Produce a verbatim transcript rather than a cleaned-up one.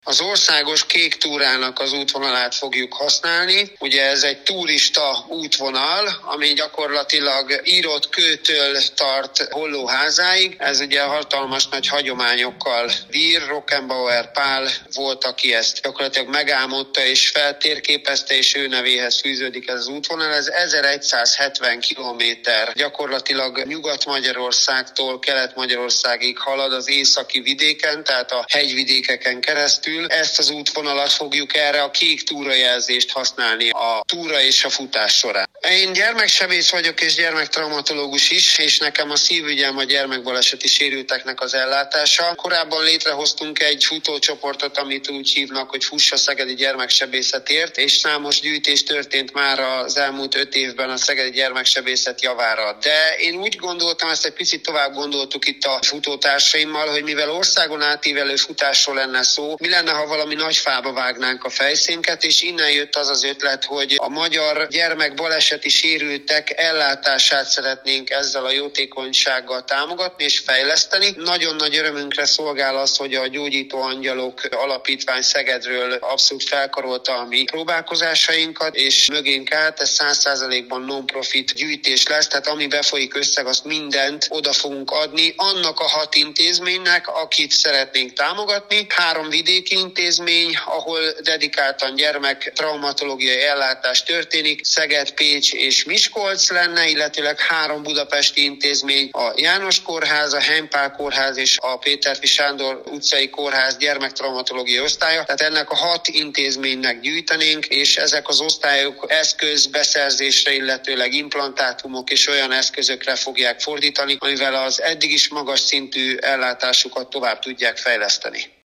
Az országos kék túrának az útvonalát fogjuk használni. Ugye ez egy turista útvonal, ami gyakorlatilag írott kőtől tart Hollóházáig. Ez ugye hatalmas nagy hagyományokkal bír. Rockenbauer Pál volt, aki ezt gyakorlatilag megálmodta és feltérképezte, és ő nevéhez fűződik ez az útvonal. Ez ezeregyszázhetven kilométer, gyakorlatilag Nyugat-Magyarországtól Kelet-Magyarországig halad az északi vidéken, tehát a hegyvidékeken keresztül. Ezt az útvonalat fogjuk erre a kék túrajelzést használni a túra és a futás során. Én gyermeksebész vagyok és gyermektraumatológus is, és nekem a szívügyem a gyermekbaleseti sérülteknek az ellátása. Korábban létrehoztunk egy futócsoportot, amit úgy hívnak, hogy Fuss a Szegedi Gyermeksebészetért, és számos gyűjtés történt már az elmúlt öt évben a szegedi gyermeksebészet javára. De én úgy gondoltam, ezt egy picit tovább gondoltuk itt a futótársaimmal, hogy mivel országon átívelő futásról lenne szó, mi lenne, ha valami nagy fába vágnánk a fejszénket, és innen jött az az ötlet, hogy a magyar gyermekbaleseti sérültek ellátását szeretnénk ezzel a jótékonysággal támogatni és fejleszteni. Nagyon nagy örömünkre szolgál az, hogy a Gyógyító Angyalok Alapítvány Szegedről abszolút felkarolta a mi próbálkozásainkat, és mögénk állt, ez száz százalékban non-profit gyűjtés lesz, tehát ami befolyik összeg, azt mindent oda fogunk adni annak a hat intézménynek, akit szeretnénk támogatni. Három vidéki intézmény, ahol dedikáltan gyermek traumatológiai ellátás történik, Szeged, Pécs és Miskolc lenne, illetőleg három budapesti intézmény, a János Kórház, a Heimpál Kórház és a Péterfi Sándor utcai kórház gyermektraumatológiai osztálya. Tehát ennek a hat intézménynek gyűjtenénk, és ezek az osztályok eszközbeszerzésre, illetőleg implantátumok és olyan eszközökre fogják fordítani, amivel az eddig is magas szintű ellátásukat tovább tudják fejleszteni.